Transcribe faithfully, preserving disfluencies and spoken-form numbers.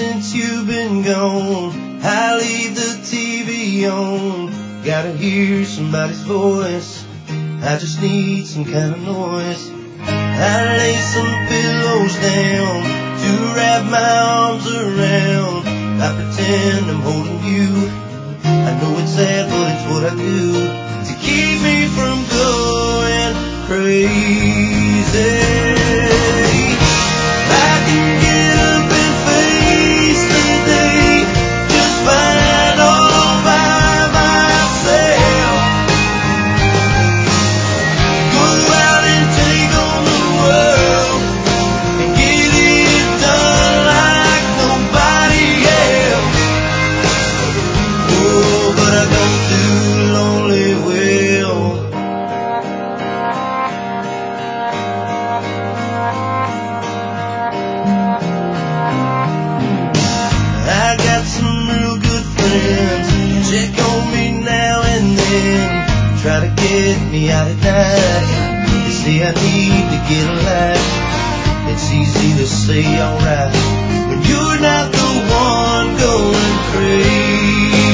since you've been gone. I leave the T V on. Gotta hear somebody's voice. I just need some kind of noise. I lay some pillows down to wrap my arms around. I pretend I'm holding you. I know it's sad, but it's what I do to keep me from going crazy. I can get up and face the day just fine all by myself. Go out and take on the world and get it done like nobody else. Oh, but I don't do lonely well. I got some real good friends, check on me now and then, try to get me out at night. They say I need to get a life. It's easy to say alright when you're not the one going crazy.